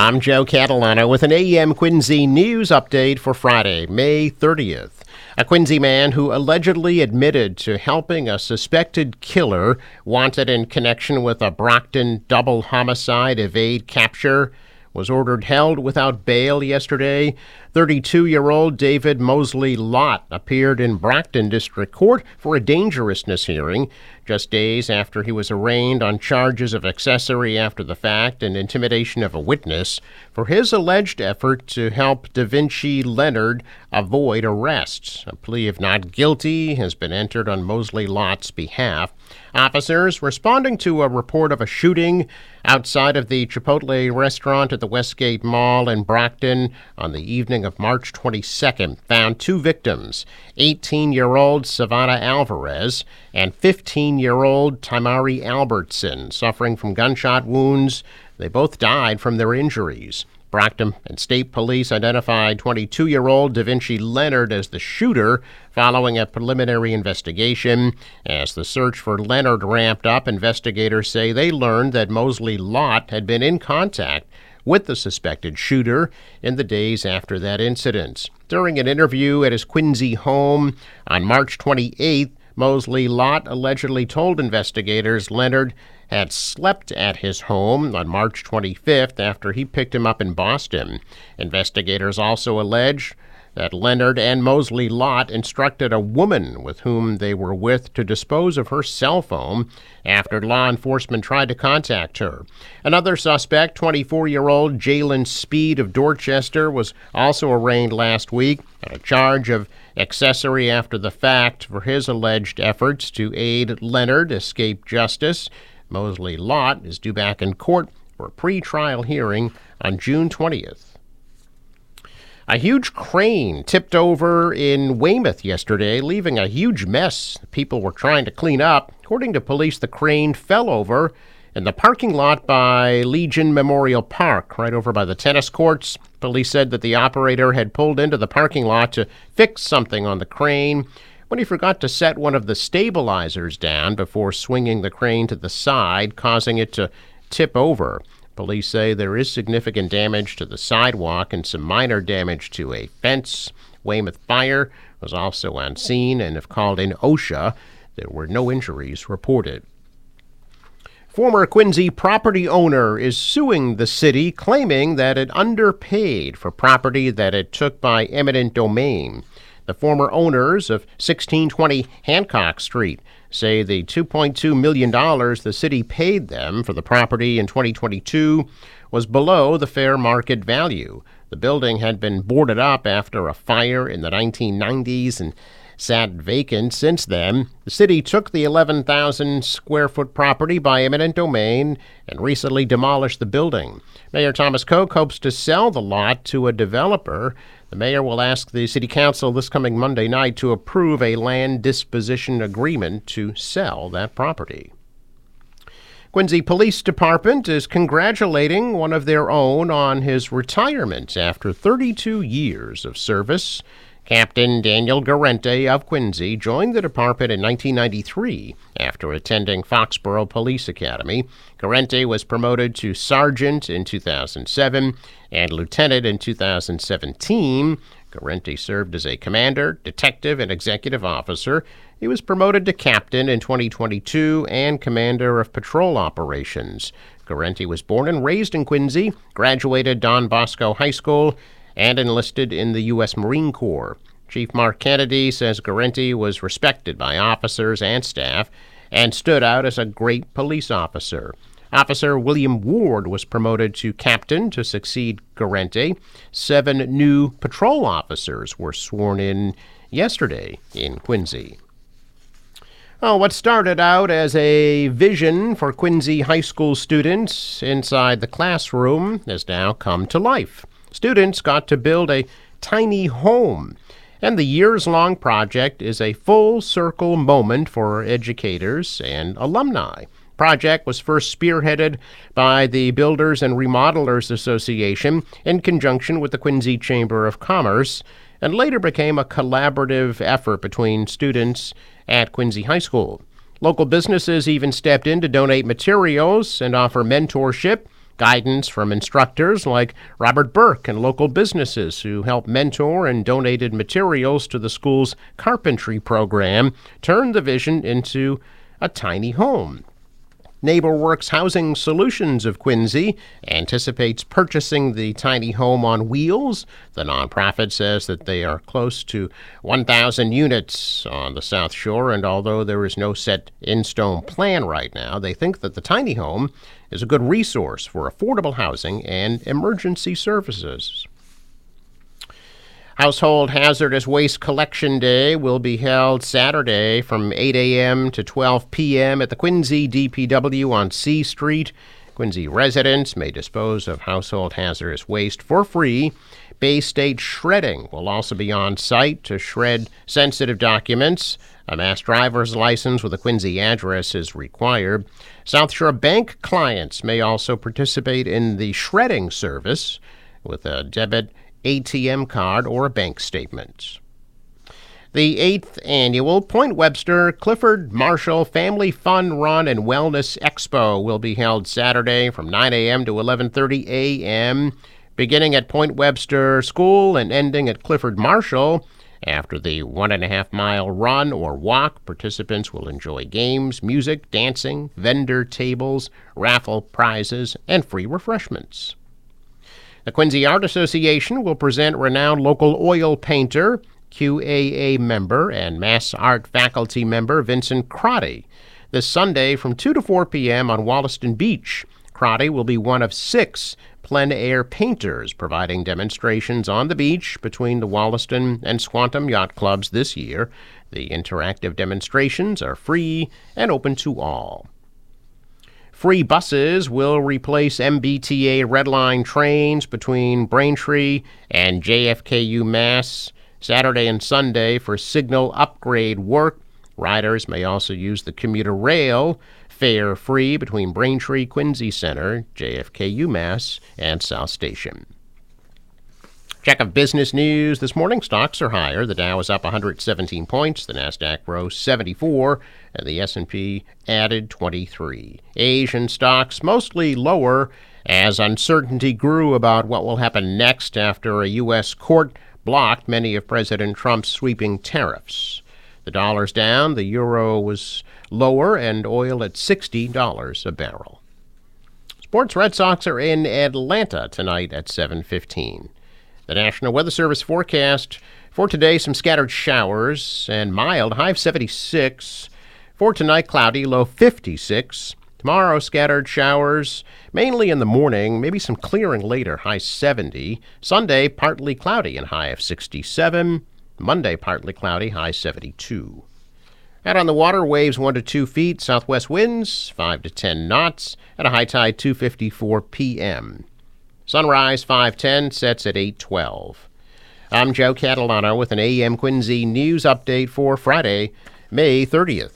I'm Joe Catalano with an AM Quincy news update for Friday, May 30th. A Quincy man who allegedly admitted to helping a suspected killer wanted in connection with a Brockton double homicide evade capture was ordered held without bail yesterday. 32-year-old David Mosley Lott appeared in Brockton District Court for a dangerousness hearing just days after he was arraigned on charges of accessory after the fact and intimidation of a witness for his alleged effort to help DaVinci Leonard avoid arrest. A plea of not guilty has been entered on Mosley Lott's behalf. Officers responding to a report of a shooting outside of the Chipotle restaurant at the Westgate Mall in Brockton on the evening of March 22nd found two victims, 18-year-old Savannah Alvarez and 15-year-old Tamari Albertson, suffering from gunshot wounds. They both died from their injuries. Brockton and State Police identified 22-year-old DaVinci Leonard as the shooter following a preliminary investigation. As the search for Leonard ramped up, investigators say they learned that Mosley Lott had been in contact with the suspected shooter in the days after that incident. During an interview at his Quincy home on March 28th, Mosley Lott allegedly told investigators Leonard had slept at his home on March 25th after he picked him up in Boston. Investigators also allege that Leonard and Mosley Lott instructed a woman with whom they were with to dispose of her cell phone after law enforcement tried to contact her. Another suspect, 24-year-old Jalen Speed of Dorchester, was also arraigned last week on a charge of accessory after the fact for his alleged efforts to aid Leonard escape justice. Mosley Lott is due back in court for a pre-trial hearing on June 20th. A huge crane tipped over in Weymouth yesterday, leaving a huge mess people were trying to clean up. According to police, the crane fell over in the parking lot by Legion Memorial Park, right over by the tennis courts. Police said that the operator had pulled into the parking lot to fix something on the crane when he forgot to set one of the stabilizers down before swinging the crane to the side, causing it to tip over. Police say there is significant damage to the sidewalk and some minor damage to a fence. Weymouth Fire was also on scene and have called in OSHA. There were no injuries reported. Former Quincy property owner is suing the city, claiming that it underpaid for property that it took by eminent domain. The former owners of 1620 Hancock Street say the $2.2 million the city paid them for the property in 2022 was below the fair market value. The building had been boarded up after a fire in the 1990s and sat vacant since then. The city took the 11,000 square foot property by eminent domain and recently demolished the building. Mayor Thomas Koch hopes to sell the lot to a developer. The mayor will ask the city council this coming Monday night to approve a land disposition agreement to sell that property. Quincy Police Department is congratulating one of their own on his retirement after 32 years of service. Captain Daniel Garente of Quincy joined the department in 1993 after attending Foxborough Police Academy. Garente was promoted to sergeant in 2007 and lieutenant in 2017. Garente served as a commander, detective, and executive officer. He was promoted to captain in 2022 and commander of patrol operations. Garente was born and raised in Quincy, graduated Don Bosco High School, and enlisted in the U.S. Marine Corps. Chief Mark Kennedy says Garente was respected by officers and staff and stood out as a great police officer. Officer William Ward was promoted to captain to succeed Garente. 7 new patrol officers were sworn in yesterday in Quincy. What started out as a vision for Quincy high school students inside the classroom has now come to life. Students got to build a tiny home, and the years-long project is a full-circle moment for educators and alumni. Project was first spearheaded by the Builders and Remodelers Association in conjunction with the Quincy Chamber of Commerce, and later became a collaborative effort between students at Quincy High School. Local businesses even stepped in to donate materials and offer mentorship. guidance from instructors like Robert Burke and local businesses who help mentor and donated materials to the school's carpentry program turned the vision into a tiny home. NeighborWorks Housing Solutions of Quincy anticipates purchasing the tiny home on wheels. The nonprofit says that they are close to 1,000 units on the South Shore, and although there is no set in-stone plan right now, they think that the tiny home is a good resource for affordable housing and emergency services. Household Hazardous Waste Collection Day will be held Saturday from 8 a.m. to 12 p.m. at the Quincy DPW on C Street. Quincy residents may dispose of household hazardous waste for free. Bay State Shredding will also be on site to shred sensitive documents. A Mass driver's license with a Quincy address is required. South Shore Bank clients may also participate in the shredding service with a debit ATM card or a bank statement. The 8th annual Point Webster Clifford Marshall Family Fun Run and Wellness Expo will be held Saturday from 9 a.m. to 11:30 a.m., beginning at Point Webster School and ending at Clifford Marshall. After the 1.5-mile run or walk, participants will enjoy games, music, dancing, vendor tables, raffle prizes, and free refreshments. The Quincy Art Association will present renowned local oil painter, QAA member, and Mass Art faculty member Vincent Crotty this Sunday from 2 to 4 p.m. on Wollaston Beach. Crotty will be one of 6 plein air painters providing demonstrations on the beach between the Wollaston and Squantum Yacht Clubs this year. The interactive demonstrations are free and open to all. Free buses will replace MBTA Red Line trains between Braintree and JFKU Mass Saturday and Sunday for signal upgrade work. Riders may also use the commuter rail, fare free between Braintree, Quincy Center, JFKU Mass, and South Station. Check of business news this morning. Stocks are higher. The Dow is up 117 points. The Nasdaq rose 74, and the S&P added 23. Asian stocks mostly lower as uncertainty grew about what will happen next after a U.S. court blocked many of President Trump's sweeping tariffs. The dollar's down, the euro was lower, and oil at $60 a barrel. Sports: Red Sox are in Atlanta tonight at 7:15. The National Weather Service forecast for today: some scattered showers and mild, high of 76. For tonight, cloudy, low 56. Tomorrow, scattered showers, mainly in the morning, maybe some clearing later, high 70. Sunday, partly cloudy and high of 67. Monday, partly cloudy, high 72. Out on the water, waves 1 to 2 feet, southwest winds 5 to 10 knots, at a high tide 2:54 p.m. Sunrise 5:10, sets at 8:12. I'm Joe Catalano with an AM Quincy news update for Friday, May 30th.